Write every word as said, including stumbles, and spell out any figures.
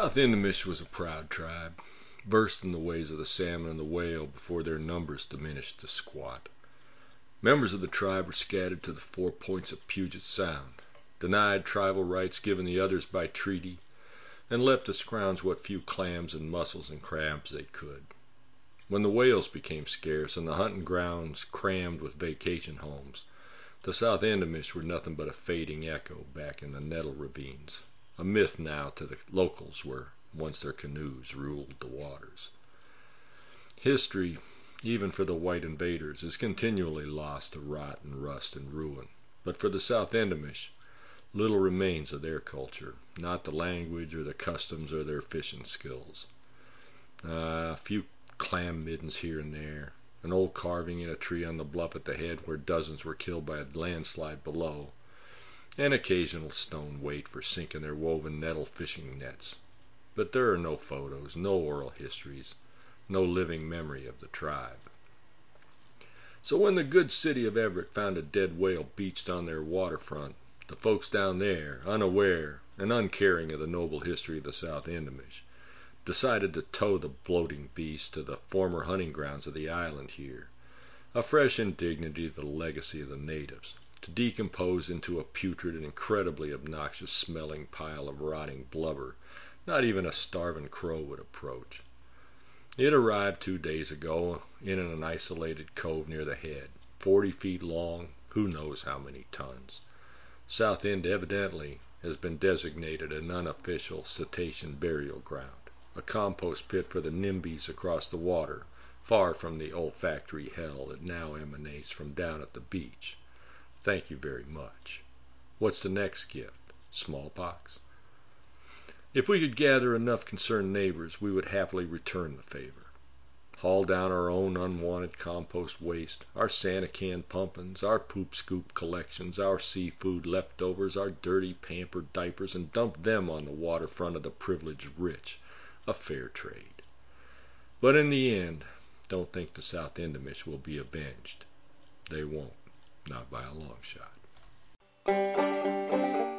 South Indemish was a proud tribe, versed in the ways of the salmon and the whale before their numbers diminished to squat. Members of the tribe were scattered to the four points of Puget Sound, denied tribal rights given the others by treaty, and left to scrounge what few clams and mussels and crabs they could. When the whales became scarce and the hunting grounds crammed with vacation homes, the South Indemish were nothing but a fading echo back in the Nettle ravines, a myth now to the locals where once their canoes ruled the waters. History, even for the white invaders, is continually lost to rot and rust and ruin, but for the South Indemish little remains of their culture, not the language or the customs or their fishing skills. Uh, a few clam middens here and there, an old carving in a tree on the bluff at the head where dozens were killed by a landslide below, an occasional stone weight for sinking their woven nettle fishing nets. But there are no photos, no oral histories, no living memory of the tribe. So when the good city of Everett found a dead whale beached on their waterfront, the folks down there, unaware and uncaring of the noble history of the South Indemish, decided to tow the bloating beast to the former hunting grounds of the island here, a fresh indignity to the legacy of the natives, to decompose into a putrid and incredibly obnoxious smelling pile of rotting blubber not even a starving crow would approach. It arrived two days ago in an isolated cove near the head, forty feet long, who knows how many tons. South End evidently has been designated an unofficial cetacean burial ground, a compost pit for the NIMBYs across the water, far from the olfactory hell that now emanates from down at the beach. Thank you very much. What's the next gift? Smallpox? If we could gather enough concerned neighbors, we would happily return the favor. Haul down our own unwanted compost waste, our Santa can pumpkins, our poop scoop collections, our seafood leftovers, our dirty pampered diapers, and dump them on the waterfront of the privileged rich. A fair trade. But in the end, don't think the South Indemish will be avenged. They won't, not by a long shot.